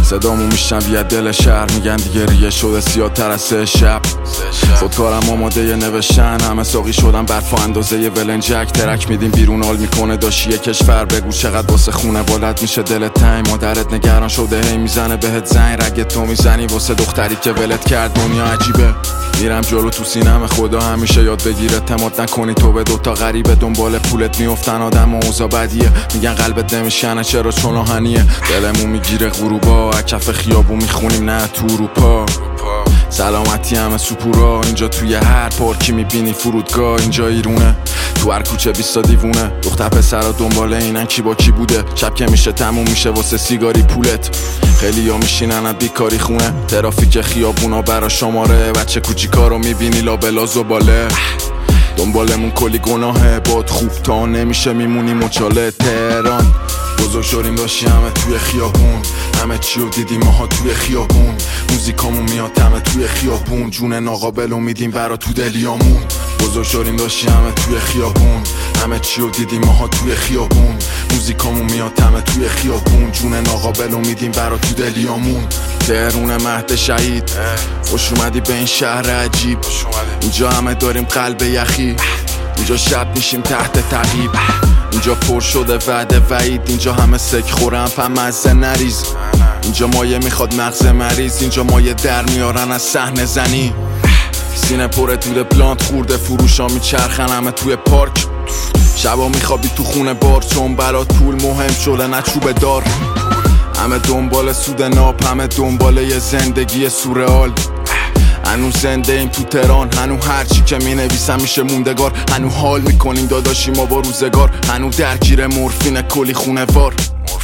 صدامو میشنوی دل شهر، میگن دیگه ریه شده سیاه‌تر از 3 شب. خودکارم آماده نوشتن، همه ساقی شدن برف و اندازه ولنجک. ترک میدیم بیرون حال میکنه داشی کشور، بگو چقدر واسه خونه بالت میشه دلت تنگ. مادرت نگران شده هی میزنه بهت زنگ، رگ تو میزنی واسه دختری که ولت کرد. دنیا عجیبه، میرم جلو تو سینم خدا همیشه یاد بگیر اعتماد نکنی تو به دوتا غریبه. دنبال پولت میافتن آدم و اوضاع بدیه، میگن قلبت نمیشنه چرا چون آهنیه. دلمون میگیره غروبا، کف خیابون میخونیم نه تو اروپا. سلامتی همه سوپورا، اینجا توی هر پارکی میبینی فرودگاه. اینجا ایرونه، تو هر کوچه 20 دیوونه. دختر پسرا دنبال اینن کی با کی بوده، شب که میشه تموم میشه واسه سیگاری پولت. خیلی ها میشینن بیکاری خونه، ترافیک خیابونا برا شماره. بچه کوچیکا رو میبینی لابلا زباله، دنبالمون کلی گناهه. باد خوب تا نمیشه میمونی مچاله. تهران بزرگ شدیم داشتی همه توی خیابون، همه چیو دیدیم ماها توی خیابون. موزیکامون میاد همه توی خیابون، جون ناقابل میدیم برا تو دلیامون. بزرگ شدیم داشتی همه توی خیابون، همه چیو دیدیم ماها توی خیابون. موزیکامون میاد همه توی خیابون، جون ناقابل میدیم برا تو دلیامون. تهرون مهد شهید، خوش اومدی به این شهر عجیب. اینجا همه داریم قلب یخی، اینجا شب میشیم تحت تعقیب. اینجا پر شده وعده وعید، اینجا همه سک خورم فهم مزه نریز. اینجا مایه میخواد مغز مریض، اینجا مایه در میارن از صحنه زنی. سینه پر دود پلانت خورده، فروشا میچرخن همه توی پارک. شبا میخوابی تو خونه بار، چون برات پول مهم شده نه چوب دار. همه دنبال سود ناب، همه دنبال یه زندگی سورئال. هنو زنده ایم تو تهران، هنو هرچی که می نویسم میشه موندگار. هنو حال میکنیم داداشی ما با روزگار، هنو درگیر مورفین کلی خونه وار.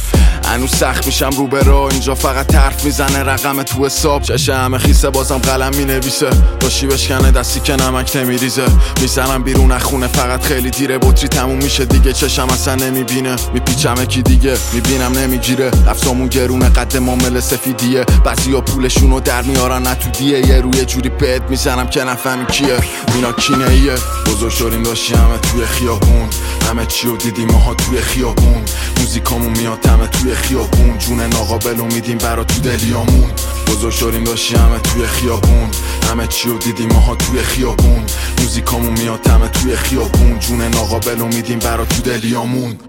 هنو سخت میشم رو به راه، اینجا فقط حرف میزنه رقم تو حساب. چشه همه خیسه بازم قلم مینویسه، داشتی بشکنه دستی که نمک نمیریزه. میزنم بیرون از خونه فقط خیلی دیره، بطری تموم میشه دیگه چشم اصلا نمیبینه. میپیچم کی دیگه میبینم نمیگیره، لفظامون گرونه قد مامل سفیدیه. بعضیا پولشونو در میارن نه تو دیه، یه روی جوری بهت میزنم که نفهمی کیه اینا کینه ایه. بزرگ شدیم داشتی همه توی خیابون، همه چیو دیدیم ماها توی خیابون. موزیکامون میاد همه توی خیابون، جون ناقابل میدیم برا تو دلیامون. بزرگ شدیم داشتی همه توی خیابون، همه چیو دیدیم ماها توی خیابون. موزیکامون میاد همه توی خیابون، جون ناقابل میدیم برا تو دلیامون.